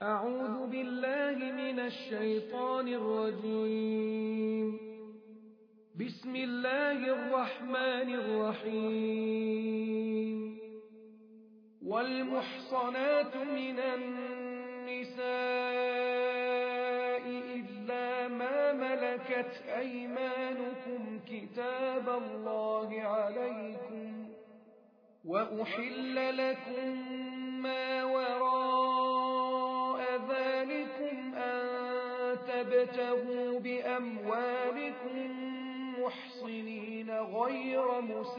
أعوذ بالله من الشيطان الرجيم. بسم الله الرحمن الرحيم. والمحصنات من النساء إلا ما ملكت أيمانكم كتاب الله عليكم، وأحل لكم ما وراء ذلكم أن تبتغوا بأموالكم محصنين غير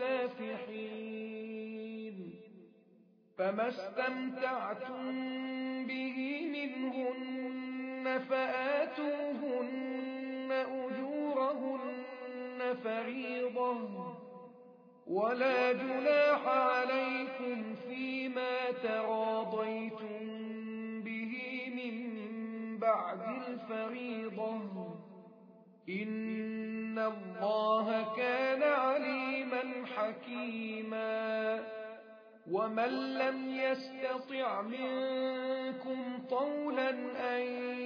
مسافحين، فما استمتعتم به منهن فآتوهن أجورهن فريضة، ولا جناح عليكم فيما تراضيتم به من بعد الفريضة، إن الله كان عليما حكيما. ومن لم يستطع منكم طولا أن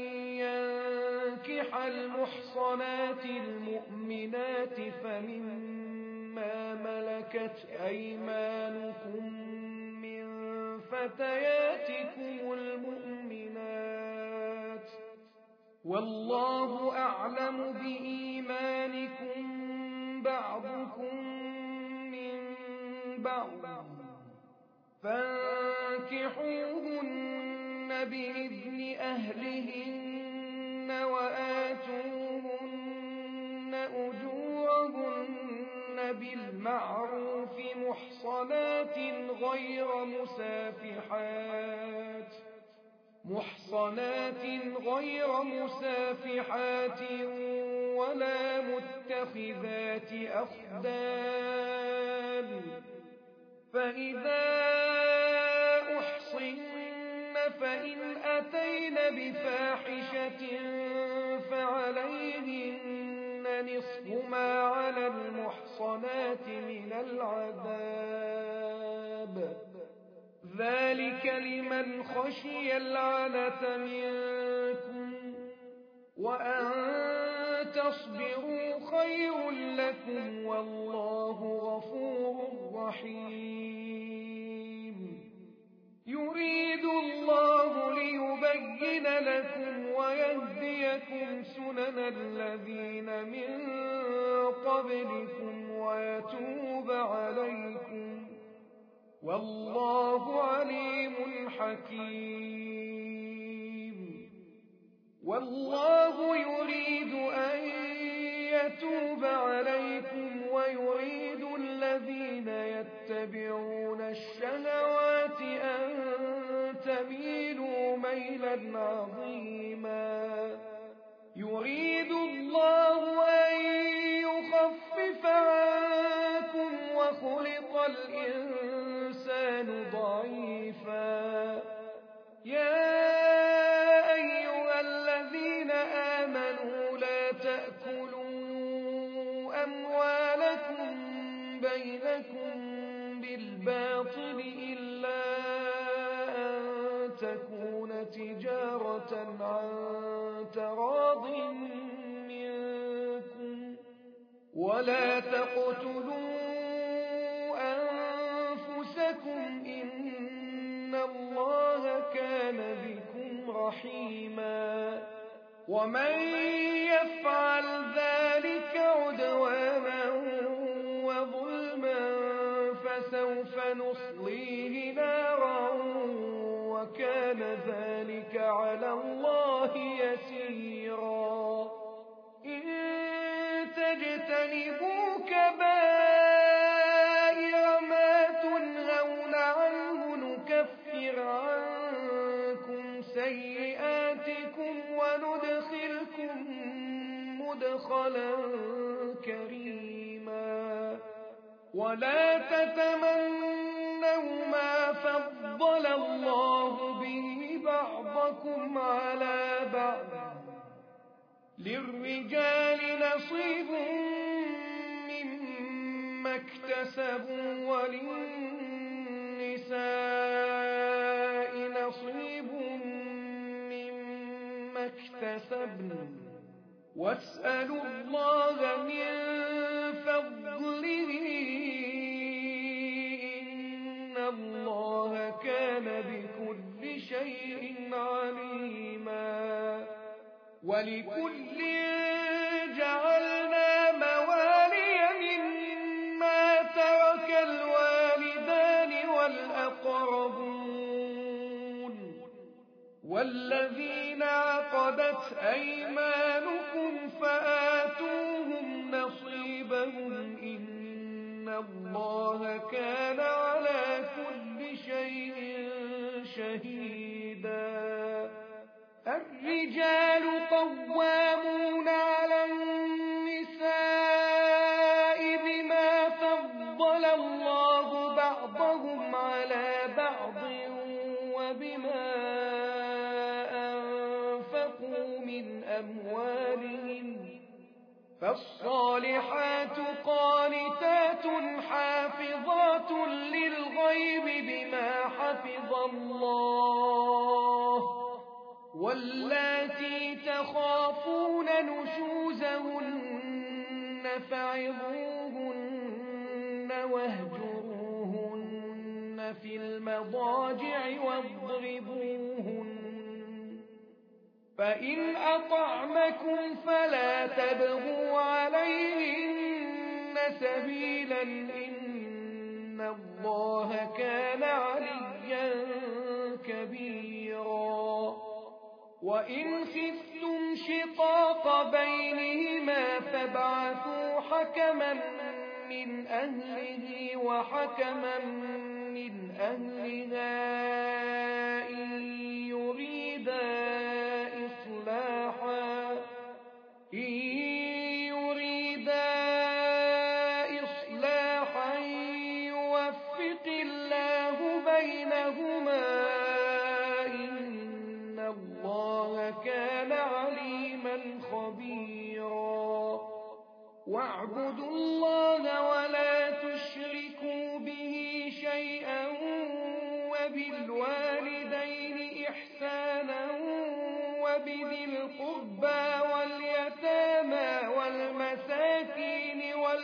ينكح المحصنات المؤمنات فمما ملكت أيمانكم من فتياتكم المؤمنات، والله أعلم بإيمانكم بعضكم من بعض، فانكحوهن بإذن أهلهن وآتوهن أجورهن بالمعروف محصنات غير مسافحات ولا متخذات أخدان، فإذا أحصن فإن أتين بفاحشة فعليهن نصف ما على المحصنات من العذاب، ذلك لمن خشي العنة منكم، وأن تصبروا خير لكم والله غفور رحيم. يريد الله ليبين لكم ويهديكم سنن الذين من قبلكم ويتوب عليكم، والله عليم حكيم. والله يريد أن يتوب عليكم ويريد الذين يتبعون الشهوات أن تميلوا ميلا عظيما. يريد الله أن يخفف عنكم وخلق الإنسان ضعيفا. يا أيها الذين آمنوا لا تأكلوا أموالكم بينكم بالباطل إلا أن تكون تجارة عن تراض منكم، ولا تقتلوا أنفسكم إن الله كان بكم رحيما. ومن يفعل ذلك عدوانا وظلما فسوف نصليه نارا وكان ذلك على الله يسيرا. إن تجتنبوا كبائر ما تنهون عنه نكفر عنكم سيئاتكم وندخلكم مدخلا كريما. ولا تتمنوا ما فضل الله به بعضكم على بعض، للرجال نصيب مما اكتسبوا وللنساء نصيب ما اكتسبن واسألوا الله من فضله إن الله كان بكل شيء عليما ولكل جعلنا موالي مما ترك الوالدان والأقربون والذين عقدت أيمانكم فآتوهم نصيبهم إن الله كان على كل شيء شهيدا الرجال قوامون على النساء بما فضل الله بعضهم على بعض وبما أنفقوا من أموالهم فالصالحات قانتات حافظات للغيب بما حفظ الله واللاتي تخافون نشوزهن فعظوهن واهجروهن في المضاجع واضربوهن فإن أطعنكم فلا تبغوا عليهن سبيلا إن الله كان عليا كبيرا وإن خفتم شقاق بينهما فابعثوا حكما من أهله وحكما من أهلها إن يريدا إصلاحا يوفق الله بينهما إن الله كان عليما خبيرا واعبدوا الله ولا تشركوا به شيئا وبالوالدين إحسانا وبذي القربى واليتامى والمساكين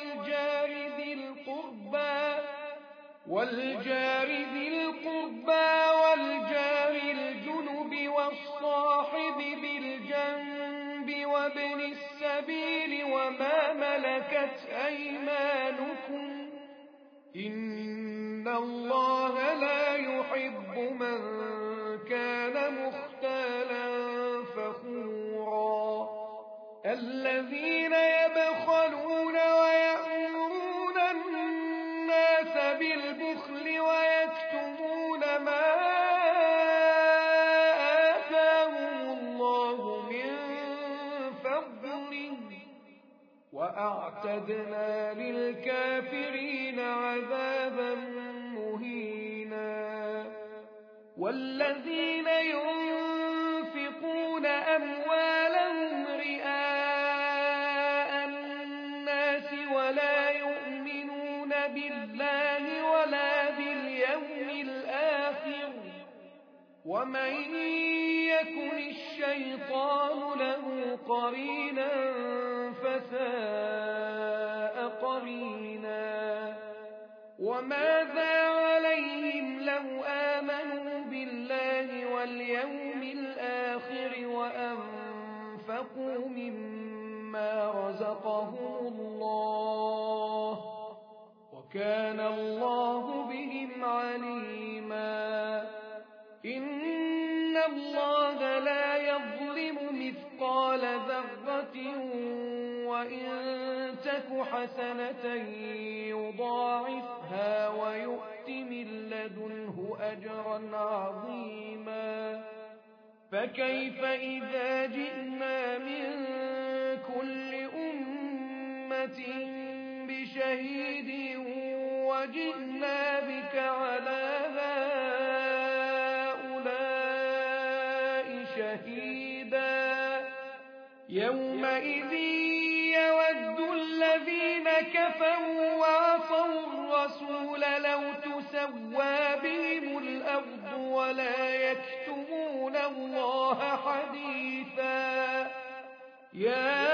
والجار ذي القربى والجار الجنب والصاحب بالجنب وابن السبيل وما ملكت أيمانكم إن الله لا يحب من كان مختالا فخورا الذين يبخلون ويأمرون الناس بالبخل ويكتمون ما آتاهم الله من فضله وأعتدنا للكافرين عذابا مهينا والذين ينفقون أموالهم رئاء الناس ولا يؤمنون بالله ولا باليوم الآخر ومن يكن الشيطان له قرينا فساء قرينا وماذا عليهم لو آمنوا بالله واليوم الآخر وأنفقوا مما رزقهم الله وكان الله بهم عليما إن الله لا يظلم مثقال ذرة وإن تك حسنة يضاعفها ويؤت من لدنه أجرا عظيما فكيف إذا جئنا من كل أمة بشهيد وجئنا بك على هؤلاء شهيدا يومئذ يود الذين كفروا وعصوا الرسول لو تسوى بهم الأرض ولا يكتمون الله حديثا يا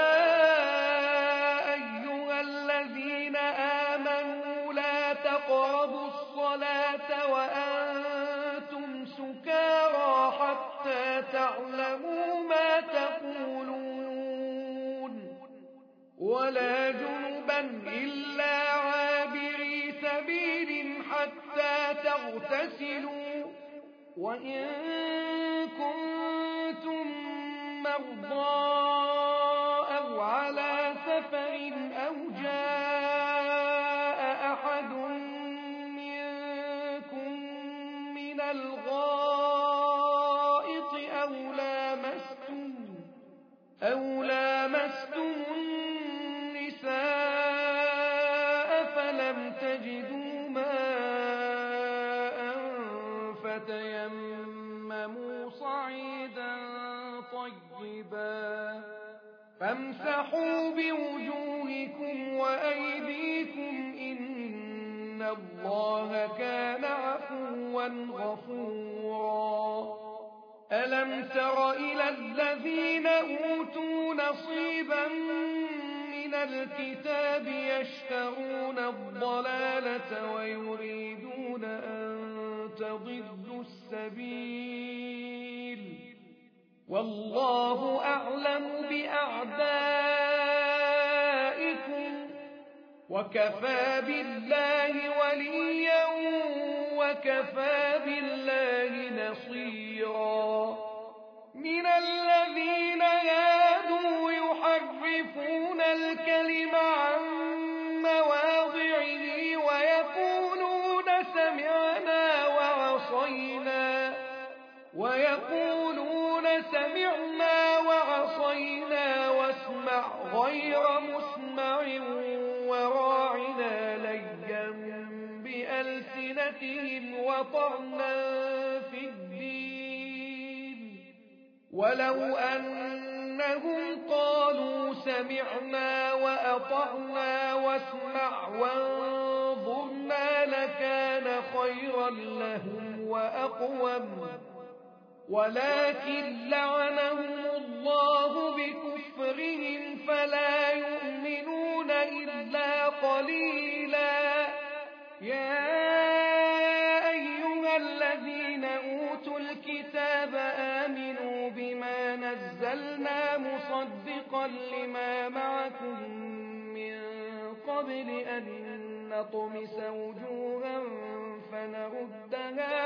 أيها الذين آمنوا لا تقربوا الصلاة وأنتم سكارى حتى تعلموا ما تقولون ولا جنبا إلا عابري سبيل حتى تغتسلوا وإن كنتم مرضى أو على سفر أو جاء أحد منكم من الغائط أو لامستم النساء فلم تجدوا ماء فتيمموا صعيدا طيبا فامسحوا بوجوهكم وأيديكم إن الله كان عفوا غفورا ألم تر إلى الذين أوتوا نصيبا من الكتاب يشترون الضلالة ويريدون أن تضلوا السبيل والله أعلم بأعدائكم وكفى بالله وليا وكفى بالله نصيرا من الذين هادوا يحرفون الكلم عن مواضعه ويقولون سمعنا وعصينا واسمع غير مسمع وراعنا ليا بألسنتهم وطعنا في الدين ولو أنهم قالوا سمعنا وأطعنا واسمع وانظرنا لكان خيرا لهم وأقوم ولكن لعنهم الله بكفرهم فلا يؤمنون إلا قليلا يا أيها الذين أوتوا الكتاب آمنوا بما نزلنا مصدقا لما معكم من قبل أن نطمس وجوها فنردها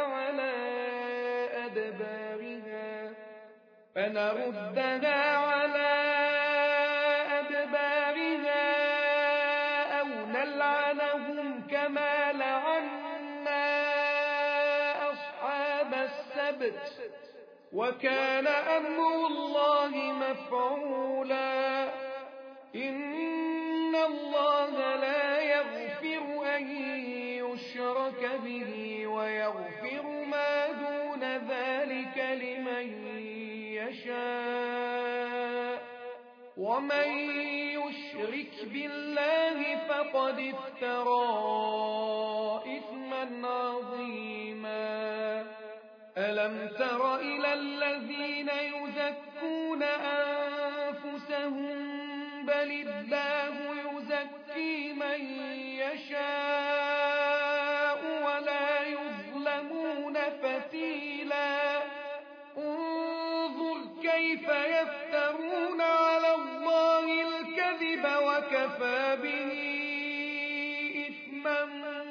على أدبارها أو نلعنهم كما لعنا أصحاب السبت وكان أمر الله مفعولا إن الله لا يغفر أن يشرك به ويغفر ما دون ذلك لمن يشاء ومن يشرك بالله فقد افترى إثما عظيما ألم تر إلى الذين يزكون أنفسهم بل الله يزكي من يشاء ولا يظلمون فتيلا انظر كيف يفترون على الله الكذب وكفى به إثما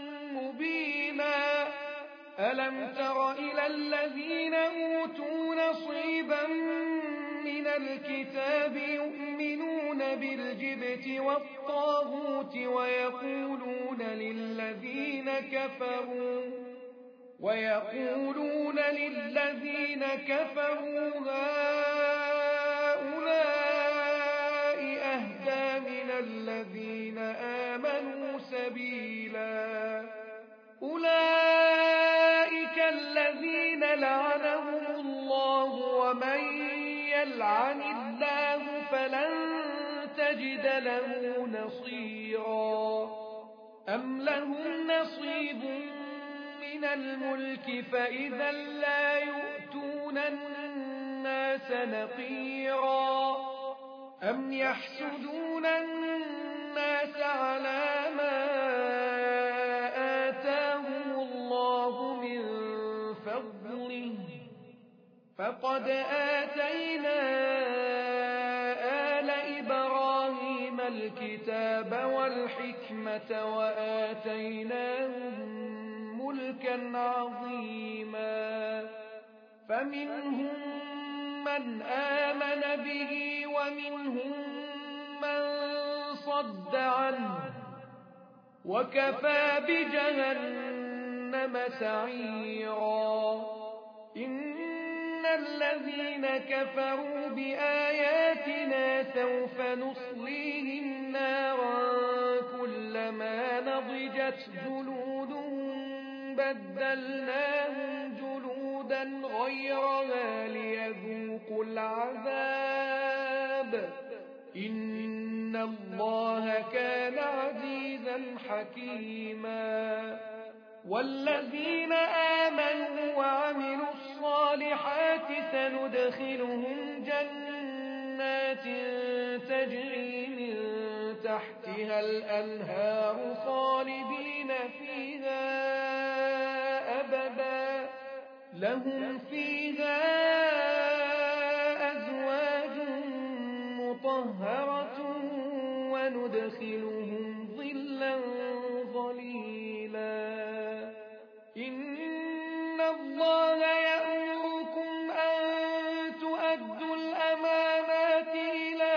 مبينا ألم تر إلى الذين أوتوا نصيبا من الكتاب يؤمنون بالجبت والطاغوت ويقولون للذين كفروا هؤلاء أهدى من الذين آمنوا سبيلا أولئك الذين لعنهم الله ومن يلعن الله فلن تجد له نصيرا أم لهم نصيب من الملك فإذا لا يؤتون الناس نقيرا أم يحسدون الناس على ما آتاهم الله من فضله فقد آتينا آل إبراهيم الكتاب والحكمة وآتيناهم ملكا عظيما فمنهم من آمن به ومنهم من صد عنه وكفى بجهنم سعيرا إن الذين كفروا بآياتنا سوف نصليهم نارا كلما نضجت جلودهم بدلناهم جلودا غيرها ليذوقوا العذاب إن الله كان عزيزا حكيما والذين آمنوا وعملوا الصالحات سندخلهم جنات تجري من تحتها الأنهار خالدين فيها أبدا لهم فيها أزواج مطهرة وندخلهم ظلا ظليلا إن الله يأمركم أن تؤدوا الأمانات إلى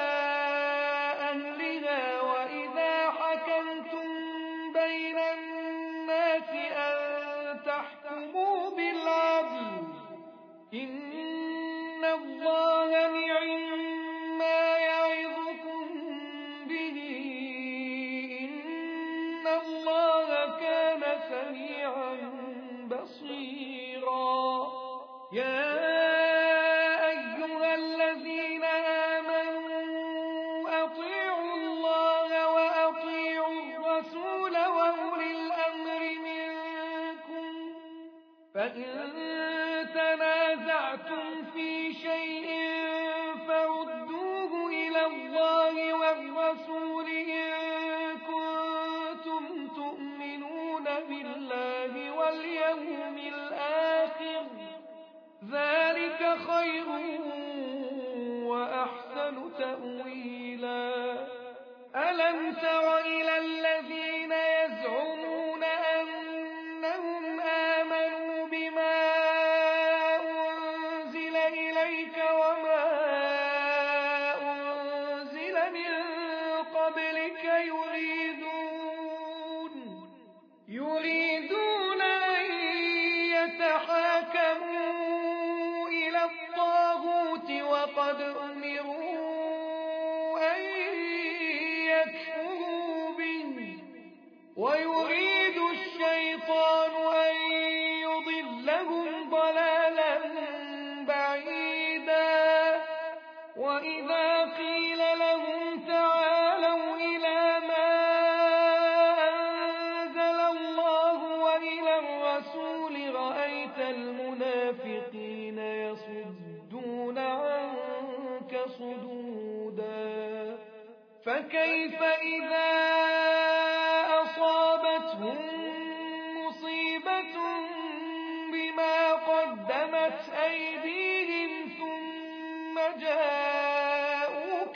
أهلها وإذا حكمتم بين الناس أن تحكموا بالعدل إن الله نعما يعظكم به إن الله كان سميعا بصيرا يا أيها الذين آمنوا أطيعوا الله وأطيعوا الرسول وأولي الأمر منكم فإن تنازعتم في شيء فردوه إلى الله والرسول إن كنتم تؤمنون بالله واليوم الآخر ذلك خير وأحسن تأويلا ألم تر إلى الذين يزعمون أنهم آمنوا بما أنزل إليك وما أنزل من قبلك يريدون أن يتحاكموا إلى الطاغوت وقد أمروا أن يكفروا به ويريد الشيطان أن يضلهم ضلالا بعيدا وإذا قيل لهم تعالوا إلى ما أنزل الله وإلى الرسول رأيت المنافقين يصدون عنك صدودا فكيف إذا أصابتهم مصيبة بما قدمت أيديهم ثم جاءوك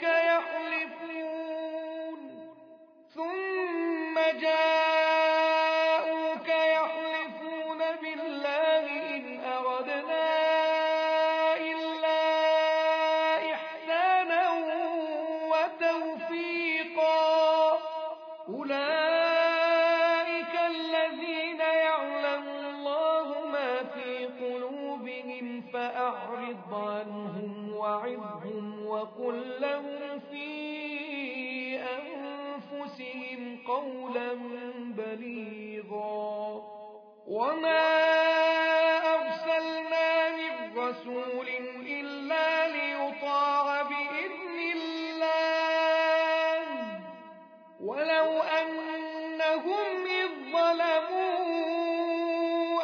يحلفون بالله إن أردنا إلا إحسانا وتوفيقا أولئك الذين يعلم الله ما في قلوبهم فأعرض عنهم وعظهم وقل لهم في أنفسهم قولا بليغا وما أرسلنا من رسول إلا ليطاع بإذن الله ولو أنهم إذ ظلموا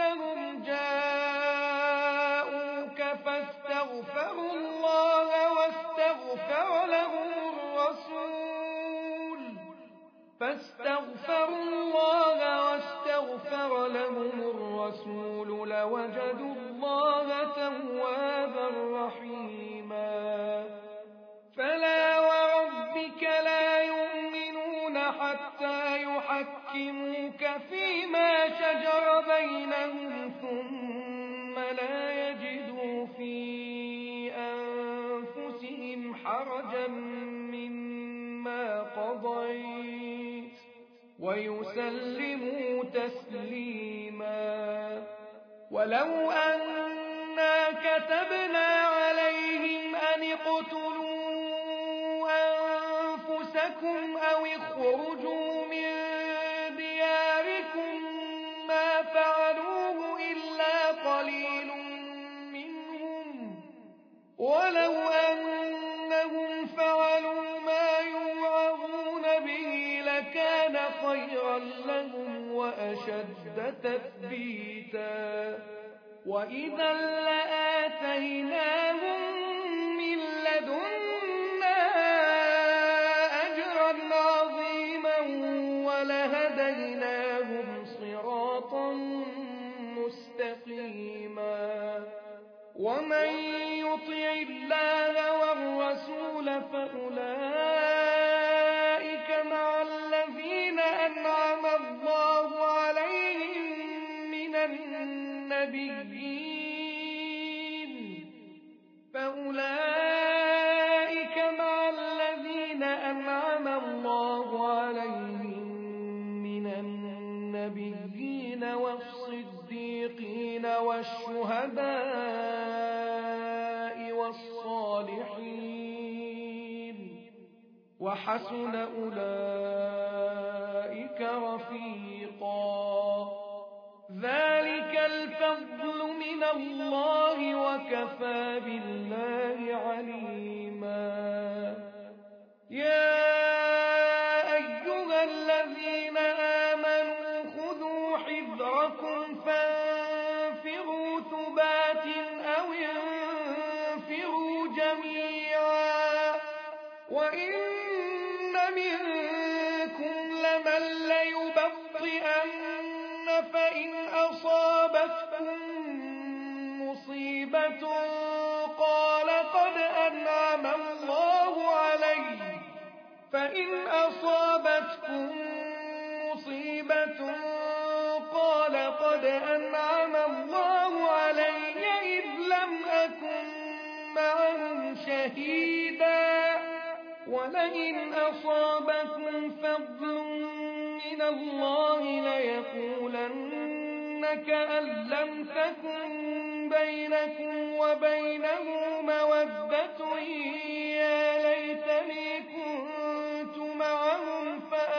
أنفسهم جاءوك فاستغفروا الله فاستغفروا الله واستغفر لهم الرسول لوجدوا الله توابا رحيما فلا وربك لا يؤمنون حتى يحكموك فيما شجر بينهم ثم لا يجدوا في أنفسهم حرجا مما قضيت ويسلموا تسليما ولو أنا كتبنا عليهم أن اقتلوا أنفسكم أو اخرجوا من دياركم ما فعلوه إلا قليل منهم ولو أنهم فعلوا ما يوعظون به لكان خيرا لهم وأشد تثبيتا وإذا لآتيناهم من لدنا أجرا عظيما ولهديناهم صراطا مستقيما ومن يطع الله والرسول فأولئك مع الذين أنعم الله عليهم من النبيين والصديقين والشهداء والصالحين وحسن أولئك رفيقا ذلك الفضل من الله وكفى بالله عليما يا أيها الذين آمنوا خذوا حذركم فانفروا ثبات أو انفروا جميعا وإن منكم لمن ليبطئن فإن أصابتكم مصيبة قال قد أنعم الله علي إذ لم أكن معهم شهيدا ولئن أصابكم فضل من الله ليقولن كأن لم تكن بينكم وبينه مودة يا ليتني كنت معهم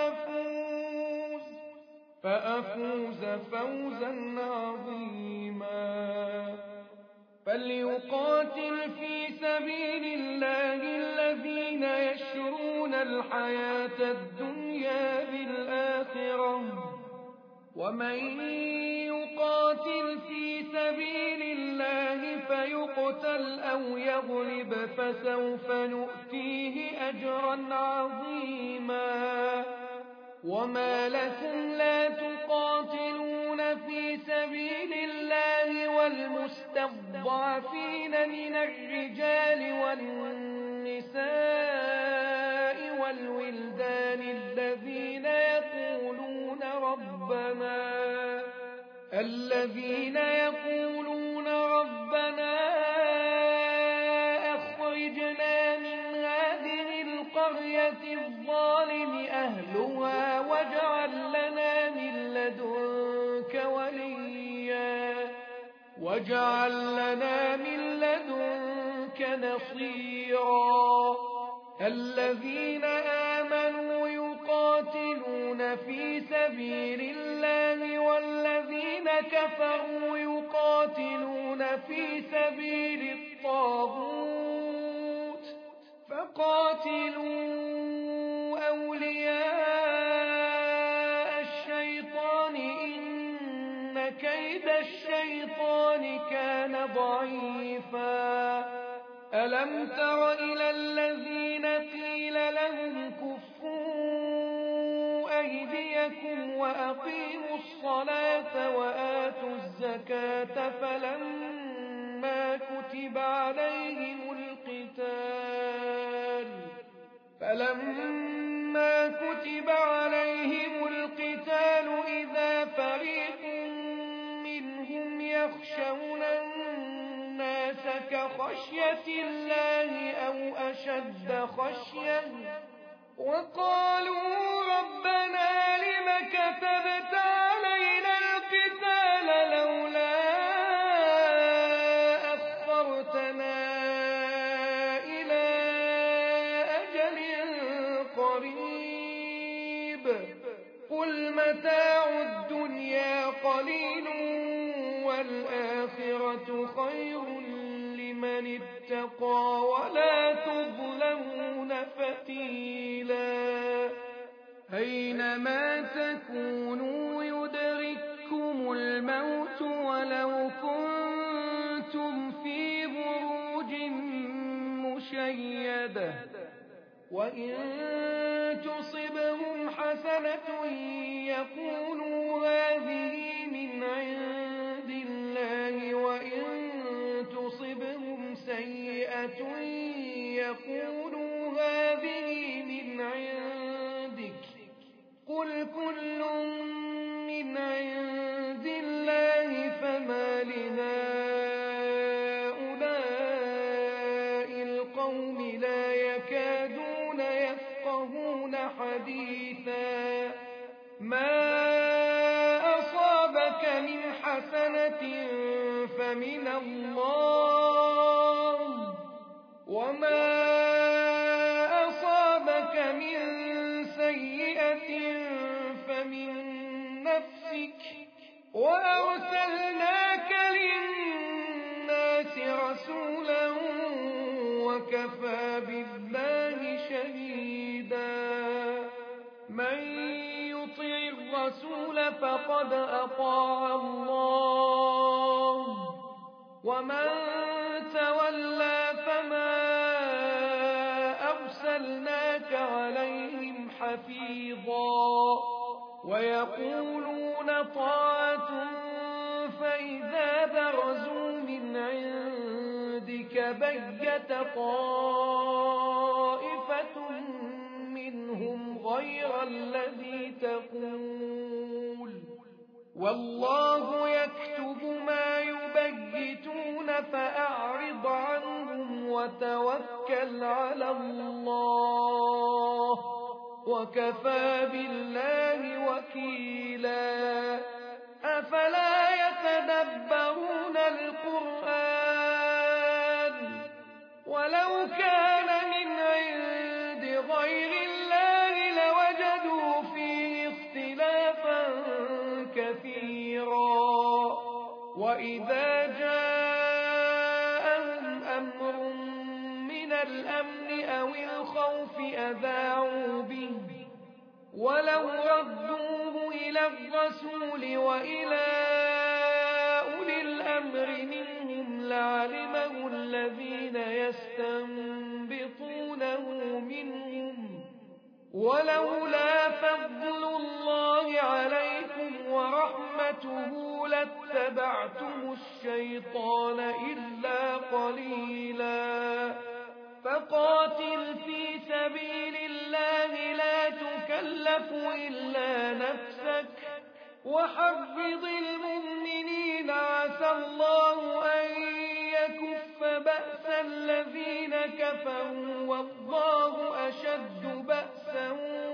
فأفوز فوزا عظيما فليقاتل في سبيل الله الذين يشرون الحياة الدنيا بالآخرة ومن يقاتل في سبيل الله فيقتل أو يغلب فسوف نؤتيه أجرا عظيما وما لكم لا تقاتلون في سبيل الله والمستضعفين من الرجال والنساء والولدان الذين يقولون ربنا أخرجنا من هذه القرية الظالم أهلها واجعل لنا من لدنك نصيرا الذين آمنوا يقاتلون في سبيل الله والذين كفروا يقاتلون في سبيل الطاغوت فقاتلوا أولياء الشيطان إن كيد الشيطان كان ضعيفا ألم تر إلى الذين قيل لهم كفوا أيديكم وأقيموا الصلاة وآتوا الزكاة فلما كتب عليهم القتال إذا فريق منهم يخشون الناس كخشية الله أو أشد خشية وقالوا ربنا لم كتبت علينا القتال لولا أخرتنا إلى أجل قريب قل متاع الدنيا قليل والآخرة خير لمن اتقى ولا تظلمون فتيلا أينما تكونوا يدرككم الموت ولو كنتم في بروج مشيدة وإن تصبهم حسنة يقولوا هذه من عند الله وإن تصبهم سيئة يقولوا هذه من عندك قل كل من عند الله فما لهؤلاء القوم لا يكادون يفقهون حديثا ما أصابك من حسنة فمن الله وما أصابك من سيئة فمن نفسك وأرسلناك للناس رسولا وكفى بالله شهيدا من يطع الرسول فقد أطاع الله ومن تولى فما أرسلناك عليهم حفيظا ويقولون طاعة فإذا برزوا من عندك بيت طائفة منهم غير الذي تقول والله يكتب ما يبيتون فأعرض عنهم وتوكل على الله وكفى بالله وكيلا أفلا يتدبرون القرآن ولو كان من عند غير الله لوجدوا فيه اختلافا كثيرا وإذا جاءهم أمر من الأمن أو الخوف أذاعوا به ولو ردوه إلى الرسول وإلى أولي الأمر منهم لعلمه الذين يستنبطونه منهم ولولا فضل الله عليكم ورحمته لاتبعتم الشيطان إلا قليلا فقاتل في سبيل الله لا تكلف إلا نفسك وحرض المؤمنين عسى الله أن يكف بأس الذين كفروا والله أشد بأسا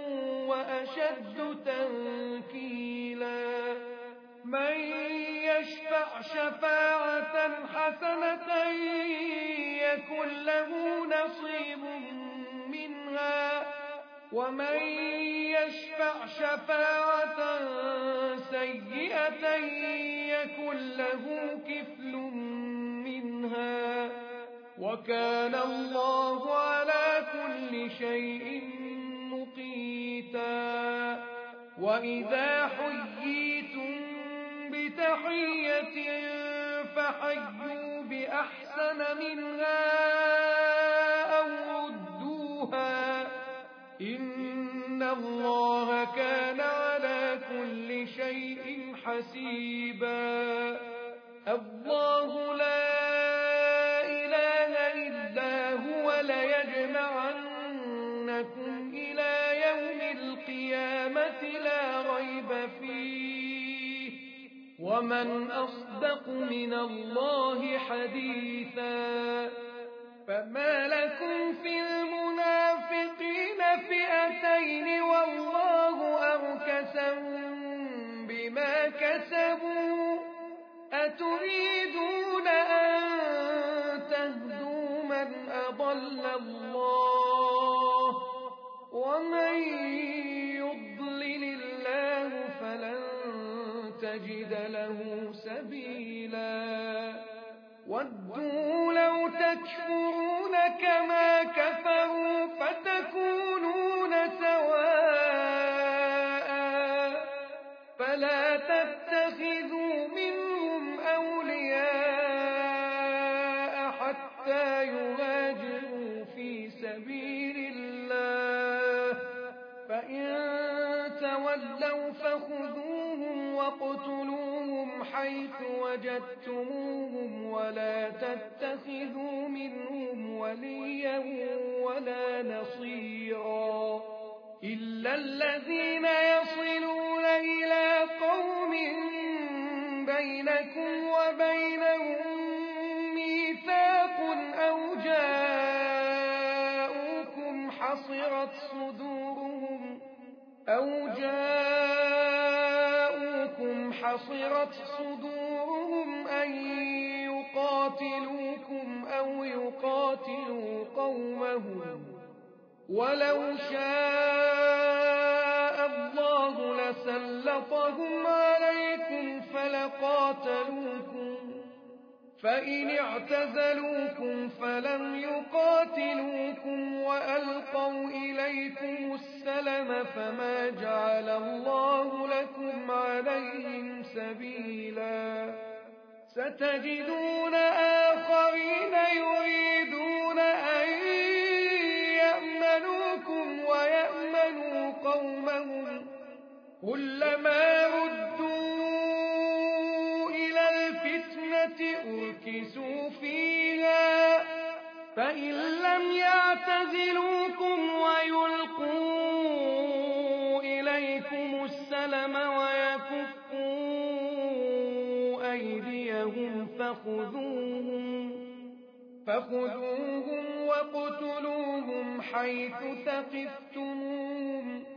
وأشد تنكيلا من يشفع شفاعة حسنة يكن له نصيب منها ومن يشفع شفاعة سيئة يكن له كفل منها وكان الله على كل شيء مقيتا وإذا حييتم بتحية فحيوا بأحسن منها حسيبا الله لا إله إلا هو ليجمعنكم إلى يوم القيامة لا ريب فيه ومن أصدق من الله حديثا فما لكم في المنافقين فئتين والله أركسهم بما كسبوا أتريدون أن تهدوا من أضل الله ومن يضلل الله فلن تجد له سبيلا ودوا لو تكفرون كما كفروا فتكونون سواء فلا تتخذوا منهم أولياء حتى يهاجروا في سبيل الله فإن تولوا فخذوهم واقتلوهم حيث وجدتموهم ولا تتخذوا منهم وليا ولا نصيرا إلا الذين يصلون إلى قوم بينكم وبينهم ميثاق أو جاءوكم حصرت صدورهم أن يقاتلوكم أو يقاتلوا قومهم ولو شاء الله لسلطهم عليكم فلقاتلوكم فإن اعتزلوكم فلم يقاتلوكم وألقوا إليكم السلم فما جعل الله لكم عليهم سبيلا ستجدون آخرين يريدون أن يأمنوكم ويأمنوا قومهم كلما ردوا إلى الفتنة أركسوا فيها فإن لم يعتزلوكم ويلقوا إليكم السلم ويكفوا أيديهم فخذوهم واقتلوهم حيث ثقفتموهم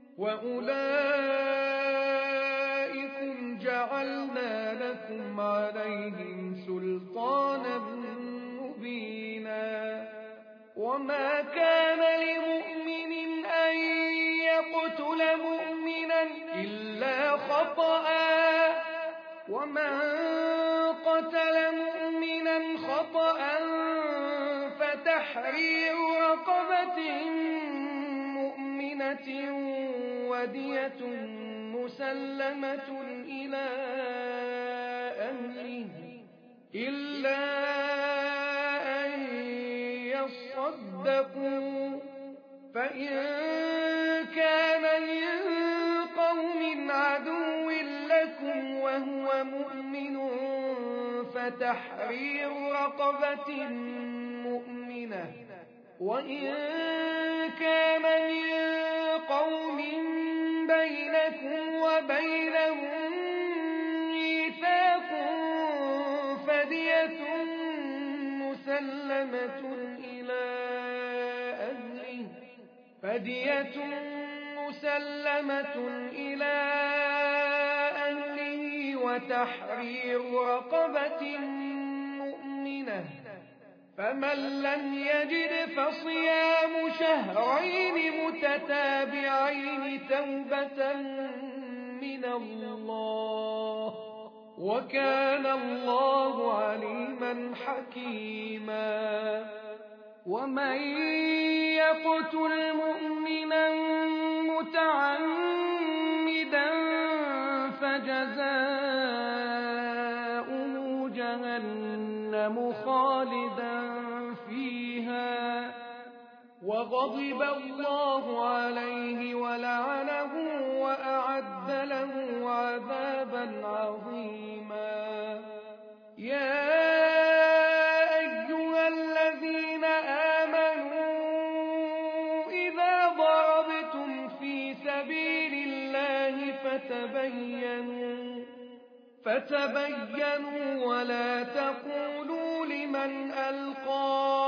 وأولئكم جعلنا لكم عليهم سلطانا مبينا وما كان لمؤمن أن يقتل مؤمنا إلا خطأ ومن قتل مؤمنا خطأ فتحرير رقبة مؤمنة ودية مسلمة إلى أهله إلا أن يصدقوا فإن كان من قوم عدو لكم وهو مؤمن فتحرير رقبة مؤمنة وإن كان من قوم بينكم وبينهم ميثاق فدية مسلمة إلى أهله وتحرير رقبة مؤمنة فمن لم يجد فصيام شهرين متتابعين توبة من الله وكان الله عليما حكيما ومن يقتل مؤمنا متعمدا فجزاؤه جهنم خالدا وغضب الله عليه ولعنه وأعد له عذابا عظيما. يا أيها الذين آمنوا إذا ضربتم في سبيل الله فتبينوا ولا تقولوا لمن ألقى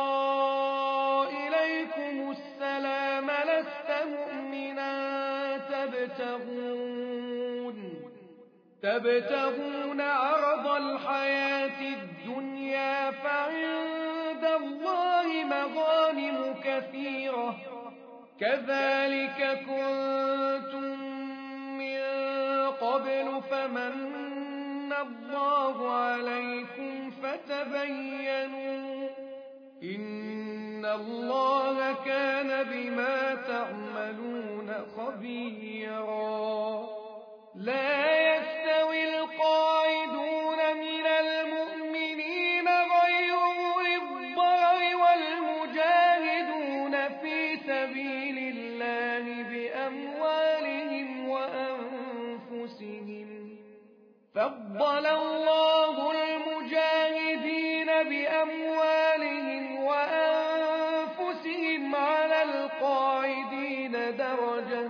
إليكم السلام لست مؤمنا تبتغون عرض الحياة الدنيا فعند الله مغانم كثيرة كذلك كنتم من قبل فمن الله عليكم فتبينوا إن الله كان بما تعملون خبيرا. لا يستوي القاعدون من المؤمنين غير أولي الضرر والمجاهدون في سبيل الله بأموالهم وأنفسهم فضل الله المجاهدين بأموالهم وأنفسهم على القاعدين درجة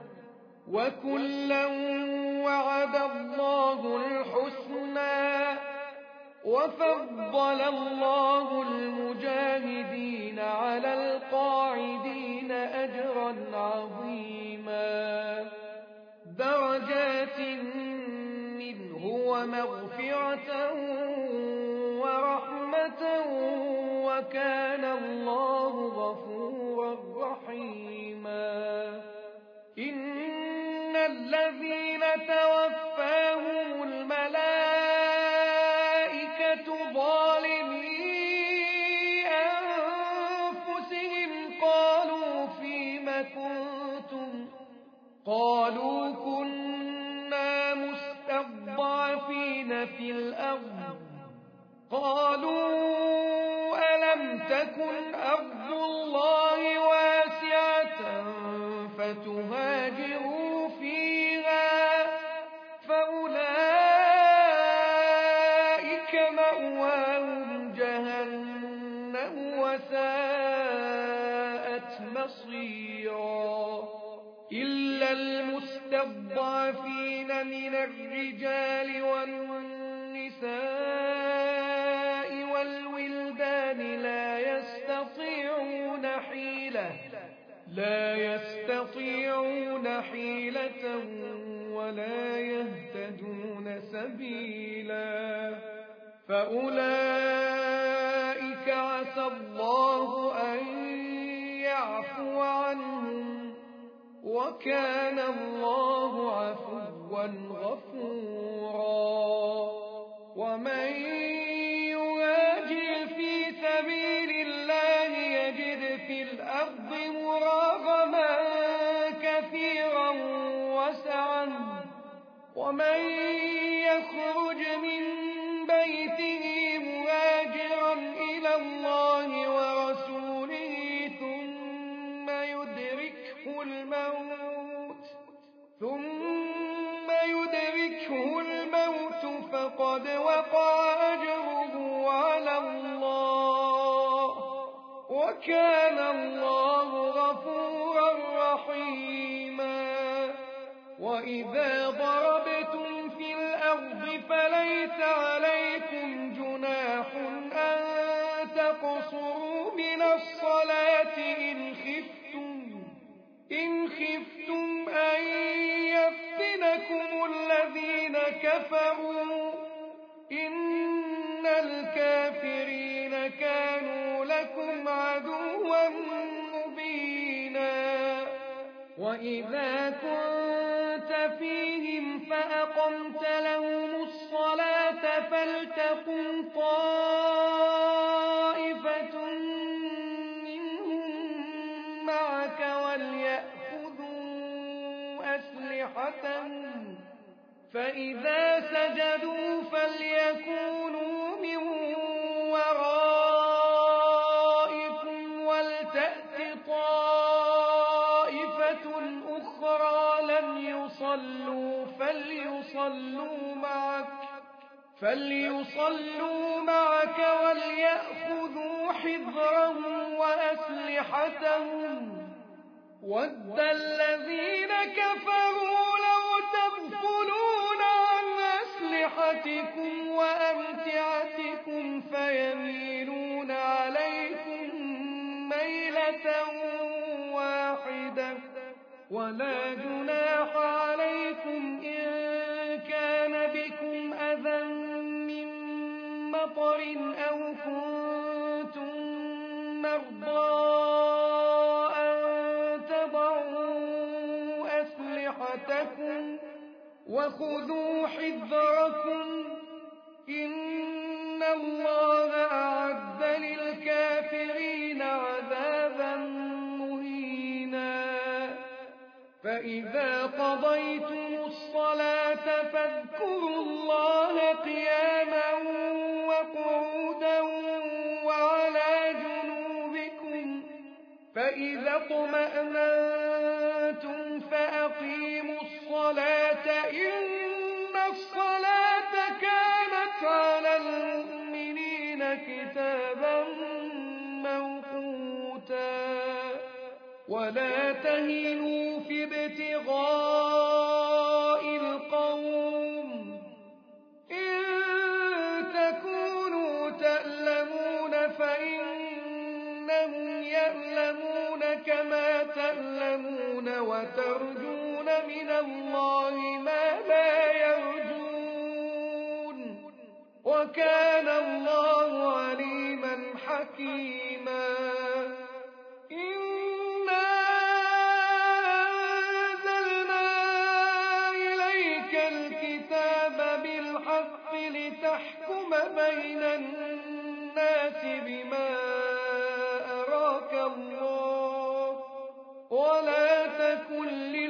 وكلا وعد الله الحسنى وفضل الله المجاهدين على القاعدين أجرا عظيما. درجات منه ومغفرة ورحمة وكان الله غفورا رحيما. إن الذين توفاهم الملائكة ظالمي أنفسهم قالوا فيم كنتم قالوا كنا مستضعفين في الأرض قالوا ألم تكن أرض الله واسعة فتهاجروا فيها فأولئك مأواهم جهنم وساءت مصيرا. إلا المستضعفين من الرجال والنساء والولدان لا يستطيعون حيلة ولا يهتدون سبيلا فأولئك عسى الله أن يعفو عنهم وكان الله عفوا غفورا. ومن يهاجر في سبيل الله يجد في الأرض مراغما كثيرا وسعا ومن يخرج من بيته مهاجرا إلى الله ورسوله ثم يدركه الموت فقد وقع أجره على الله وكان الله غفورا رحيما. وإذا ضربتم في الأرض فليس عليكم جناح أن تقصروا من الصلاة إن خفتم أن يفتنكم الذين كفروا إن الكافرين كانوا لكم عدوا مبينا. وإذا كنت فيهم فأقمت لهم الصلاة فلتقم طائفة منهم معك وليأخذوا أسلحتهم فإذا سجدوا فليكونوا من ورائكم ولتأت صلوا فليصلوا معك وليأخذوا حذرهم وأسلحتهم ود الذين كفروا لو تغفلون عن أسلحتكم وأمتعتكم فيميلون عليكم ميلة واحدة ولا جناح عليكم إن كان بكم أذى من مطر أو كنتم مرضى أن تضعوا أسلحتكم وخذوا حذركم إن الله أعد للكافرين عذابا مهينا فإذا قضيتم الصلاة فاذكروا الله قياما وقعودا وعلى جنوبكم فإذا اطمأننتم فأقيموا الصلاة إن الصلاة كانت على المؤمنين كتابا موقوتا ولا تهنوا في ابتغاء القوم إن تكونوا تألمون فإنهم يألمون كما تألمون وترجون من الله ما لا يرجون وكان الله عليما حكيما لتحكم بين الناس بما أراك الله ولا تكن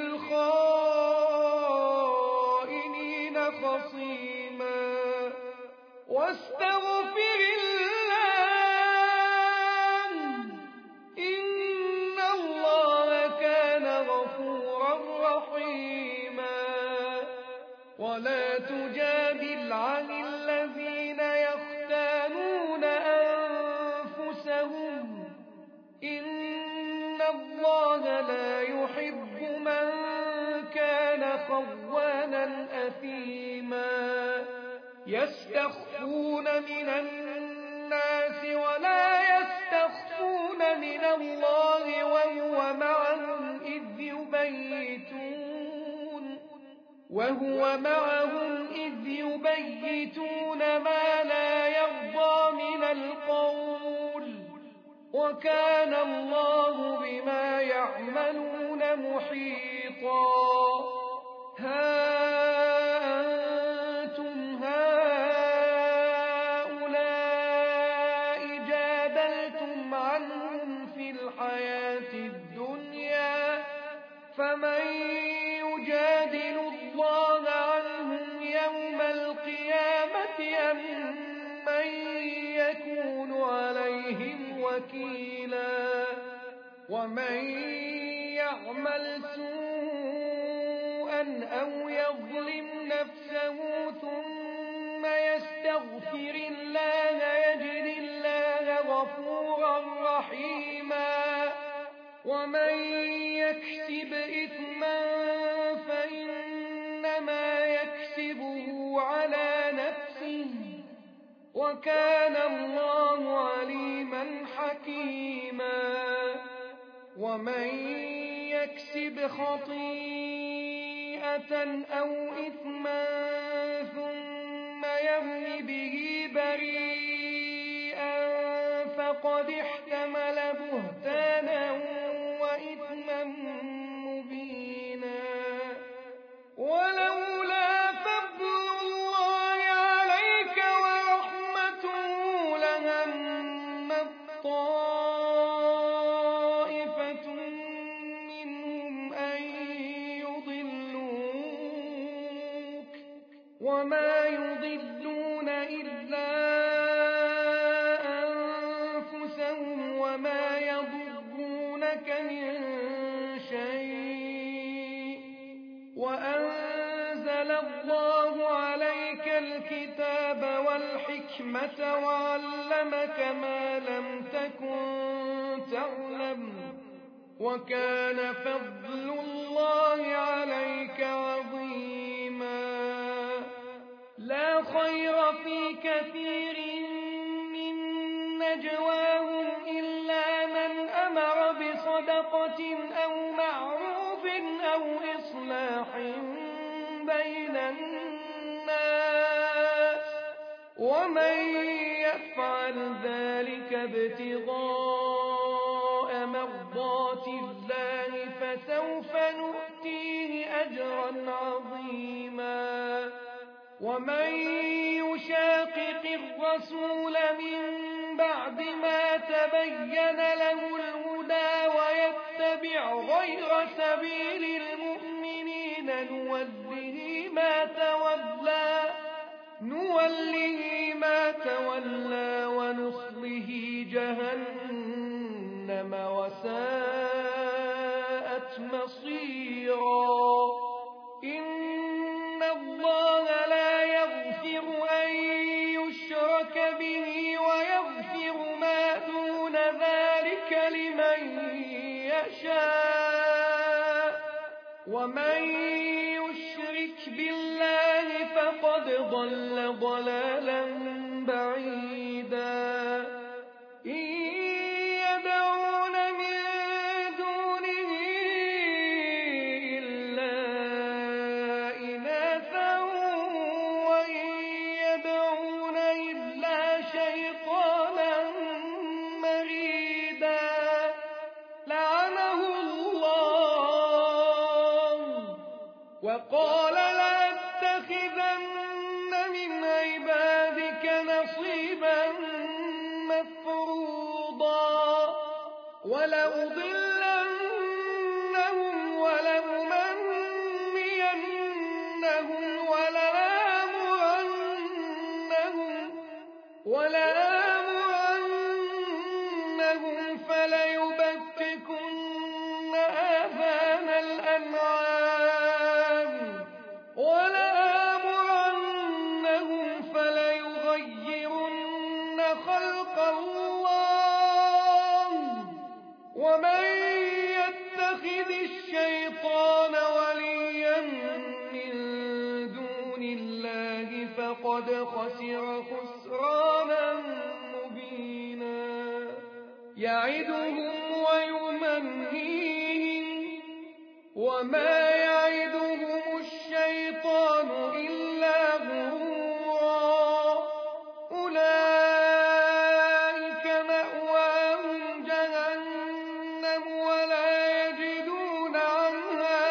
للخائنين خصيما واستغفر الله إن الله كان غفورا رحيما ولا تجادل عن الذين يختانون أنفسهم إن الله لا يحب من كان خوانا أثيما يستخفون من الناس ولا يستخفون من الله وهو معهم إذ يبيتون ما لا يرضى من القول وكان الله بما يعملون محيطا ها أنتم هؤلاء جادلتم عنهم في الحياة الدنيا فمن يجادل الله عنهم يوم القيامة أم من يكون عليهم وكيلا ومن يعمل سوءا أو يظلم نفسه ثم يستغفر الله يجد الله غفورا رحيما ومن يكسب إثما فإنما يكسبه على نفسه وكان الله عليما حكيما ومن يكسب خطيئة أو إثما ثم يرم به بريئا فقد احتمل بهتانا وإثما مبينا ولولا فضل الله عليك ورحمته لهمت طائفة منهم أن يضلوك وما يضلون إلا أنفسهم وما يضرونك من شيء وأنت الحكمة وعلمك ما لم تكن تعلم وكان فضل الله عليك عظيما لا خير في كثير من نجواهم إلا من أمر بصدقة أو معروف أو إصلاح بين الناس ومن يفعل ذلك ابتغاء مرضات الله فسوف نؤتيه أجرا عظيما ومن يشاقق الرسول من بعد ما تبين له الهدى ويتبع غير سبيل المؤمنين نوله ما تولى ونصله جهنم وساءت مصيرا إن الله لا يغفر أن يشرك به ويغفر ما دون ذلك لمن يشاء ومن يشرك بالله فقد ضل ضلالا بعيدا إن يدعون من دونه إلا إناثا وإن يدعون إلا شيطانا مريدا لعنه الله وقال لأتخذن من عبادك نصيبا مفروضا ولأضلنهم ولأمنينهم ولآمرنهم فليبتكن آذان الأنعام ولآمرنهم فليغيرن خلق الله ومن يتخذ الشيطان وليا من دون الله فقد خسر خسرانا مبينا يعدهم ويمنيهم وما يعدهم الشيطان إلا غرورا أولئك مأواهم جهنم ولا يجدون عنها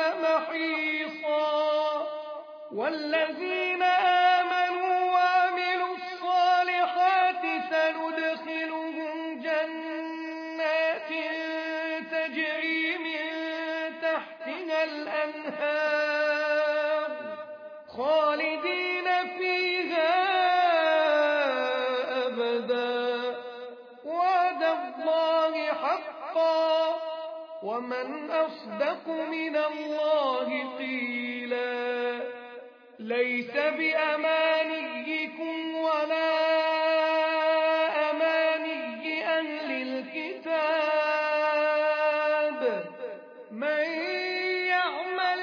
محيصا والذين آمنوا وعملوا الصالحات سندخلهم جنات تجري من تحتها الأنهار خالدين فيها أبدا وعد الله حقا ومن أصدق من الله قيلا ليس بأمانيكم ولا أماني أهل الكتاب من يعمل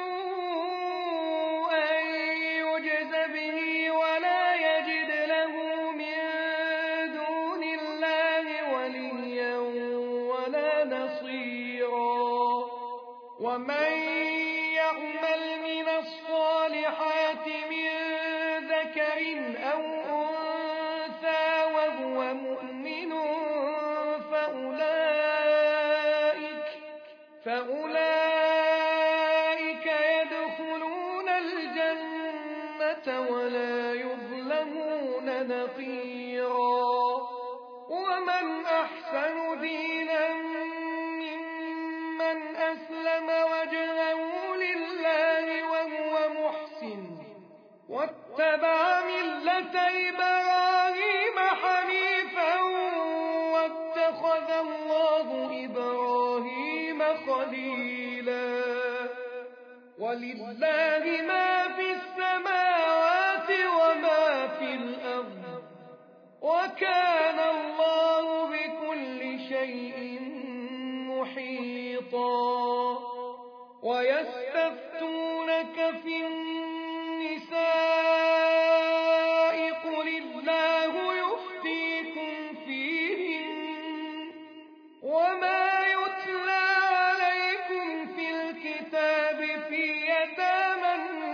سوءا يجز به ولا يجد له من دون الله وليا ولا نصيرا ومن يعمل من الصالحات من ذكر أو أنثى وهو مؤمن فأولئك يدخلون الجنة ولا يظلمون نقيرا ومن أحسن دينا ممن أسلم وجهه لله وهو محسن واتبع ملة إبراهيم حنيفا واتخذ الله إبراهيم خليلا ولله ما في السماوات وما في الأرض وكان الله بكل شيء محيطا ويستفتونك في النساء قل الله يفتيكم فيهن وما يتلى عليكم في الكتاب في يتامى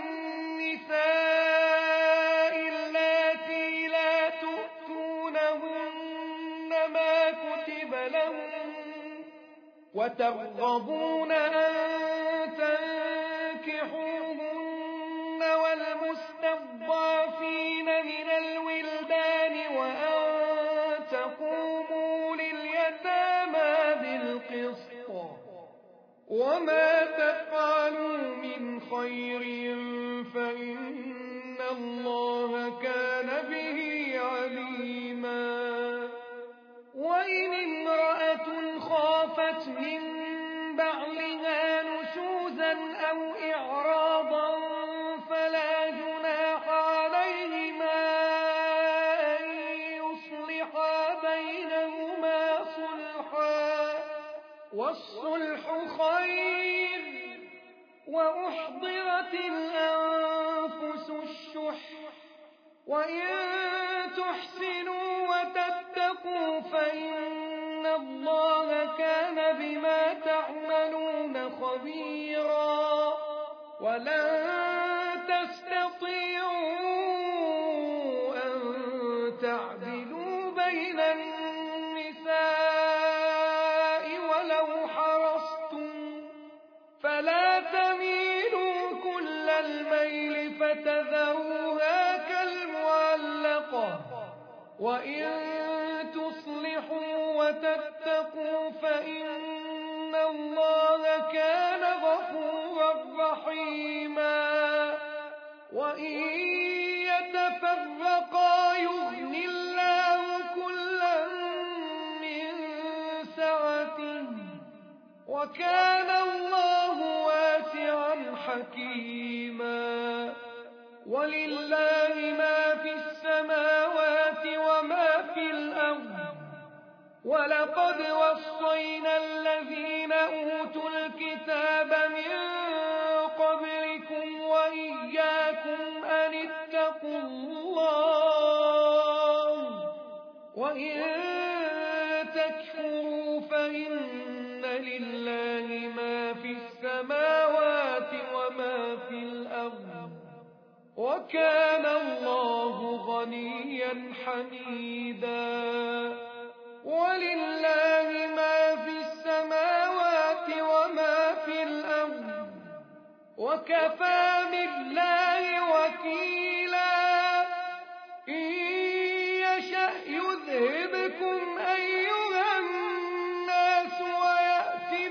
النساء اللاتي لا تؤتونهن ما كتب لهن وترغبون أن تنكحوهن والمستضعفين من الولدان وأن تقوموا لليتامى بالقسط وما تفعلوا من خير فإن الله كان به عليما وإن امرأة خافت من بعلها نشوزا أو إعراضا فلا جناح عليهما أن يصلحا بينهما صلحا والصلح خير وأحضرت الأنفس الشح وإن تحسنوا وتتقوا فإن الله كان بما تعملون خبيرا ولن تستطيعوا أن تعدلوا بين النساء ولو حرصتم فلا تميلوا كل الميل فتذروها كالمعلقة وإن تصلحوا وتتقوا فإن الله كان غفورا رحيما وإن يتفرقا يغن الله كلا من سعته وكان الله واسعا حكيما ولله ما في السماوات وما في الأرض ولقد وصينا الذين أوتوا الكتاب من قبلكم وإياكم أن اتقوا الله وإن تكفروا فإن لله ما في السماوات وما في الأرض وكان الله غنيا حميدا ولله ما في السماوات وما في الأرض وكفى بالله وكيلا إن يشأ يذهبكم أيها الناس ويأتي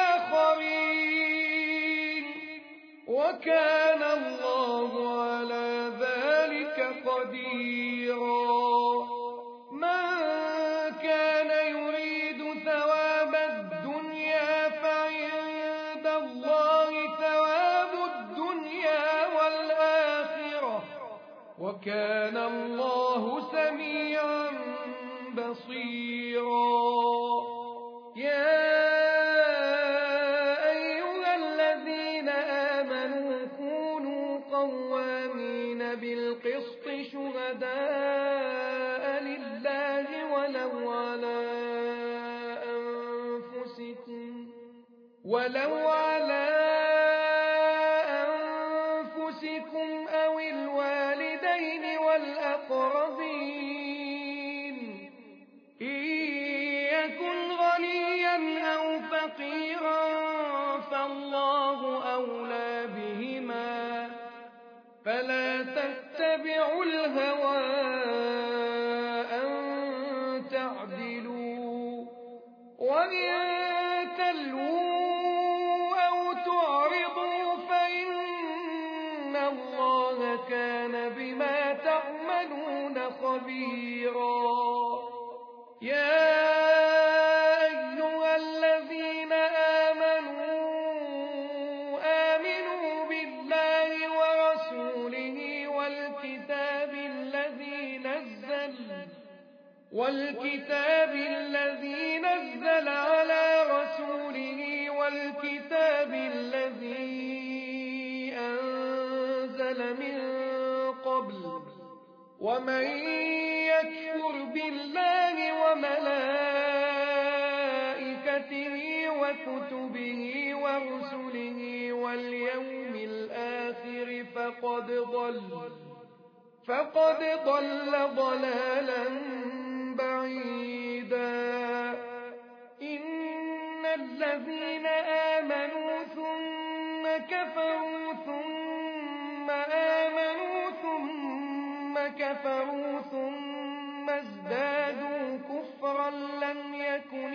بآخرين وكان الله على ذلك قديرا من كان يريد ثواب الدنيا فعند الله ثواب الدنيا والآخرة وكان الله سميعا بصيرا يا أيها الذين آمنوا كونوا قوامين بالقسط شهداء لله ولو على أنفسكم أو الوالدين والأقربين إن يكن غنيا أو فقيرا فالله أولى بهما فلا تتبعوا الهوى أن تعدلوا وإن تلووا أو تعرضوا فإن الله كان بما تعملون خبيرا يا أيها الذين آمنوا بالله ورسوله والكتاب الذي نزل والكتاب الذي نزل على رسوله والكتاب الذي أنزل من قبل ومن يكفر بالله وملائكته وكتبه ورسله واليوم الآخر فقد ضل ضلالا بعيدا إن الذين آمنوا ثم كفروا ثم آمنوا ثم كفروا ثم ازدادوا كفرا لم يكن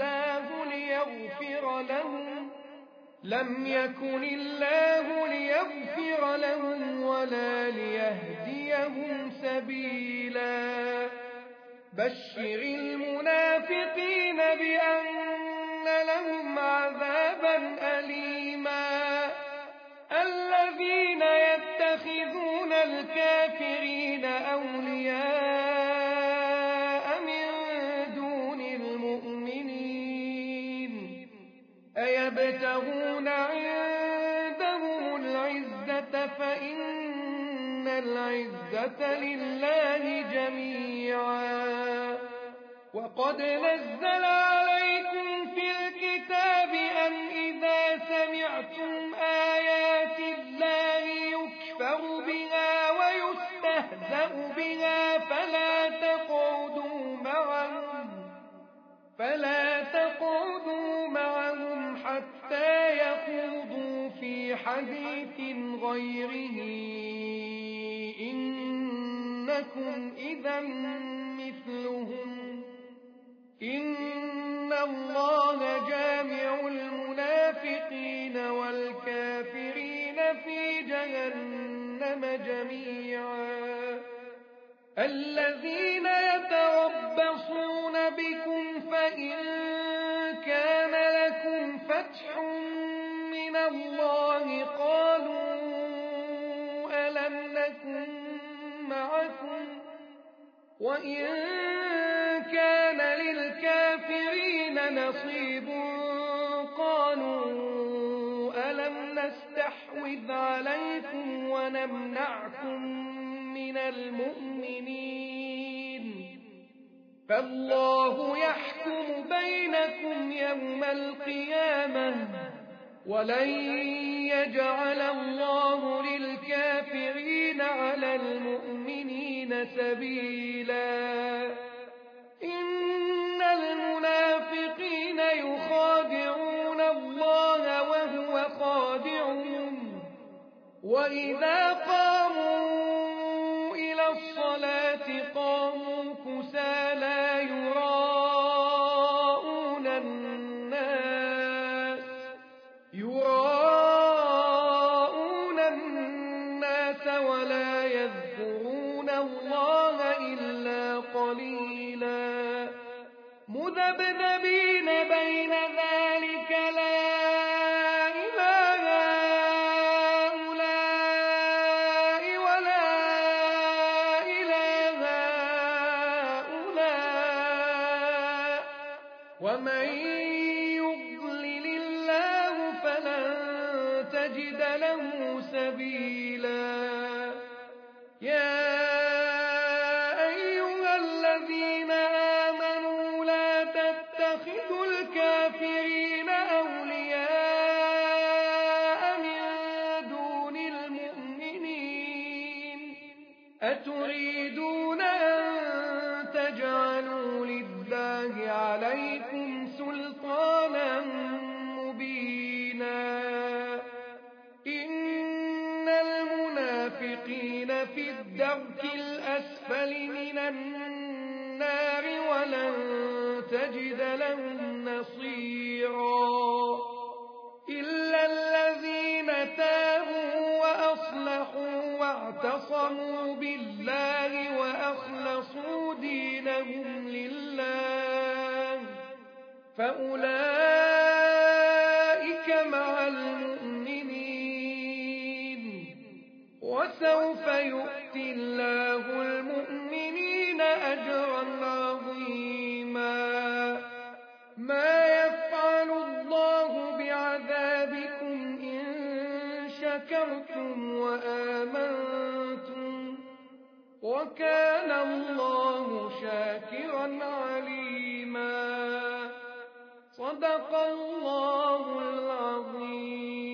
الله ليغفر لهم ولا ليهديهم سبيلا بشر المنافقين بأن لهم عذابا أليما الذين يتخذون الكافرين أولياء من دون المؤمنين أيبتغون عندهم العزة فإن العزة لله جميعا وقد نزل عليكم في الكتاب أن إذا سمعتم آيات الله يكفر بها ويستهزأ بها فلا تقعدوا معهم حتى يخوضوا في حديث غيره إنكم إذا مثلهم إن الله جامع المنافقين والكافرين في جهنم جميعا الذين يتربصون بكم فإن كان لكم فتح من الله قالوا ألم نكن معكم وإن كان للكافرين نصيب قالوا ألم نستحوذ عليكم ونمنعكم من المؤمنين فالله يحكم بينكم يوم القيامة ولن يجعل الله للكافرين على المؤمنين سبيلا إن المنافقين يخادعون الله وهو خادعهم وإذا قاموا إلى الصلاة قاموا كسالى يراءون الناس ولا يذكرون الله إلا قليلا مذبذبين بين ذلك لا إله هؤلاء ولا إله هؤلاء ومن يضلل الله فلن تجد له سبيلا يا أيها الذين آمنوا لا تتخذوا الكافرين أولياء من دون المؤمنين أتريدون أن تجعلوا لله عليكم سلطانا مبينا إن المنافقين في الدرك الأسفل من النار ولن تجد لهم نصيرا إلا الذين تابوا وأصلحوا واعتصموا بالله وأخلصوا دينهم لله فأولئك مع المؤمنين وسوف يؤتي الله المؤمنين أجرا عظيما ما يفعل الله بعذابكم إن شكرتم وآمنتم وكان الله شاكرا عليما. صدق الله العظيم.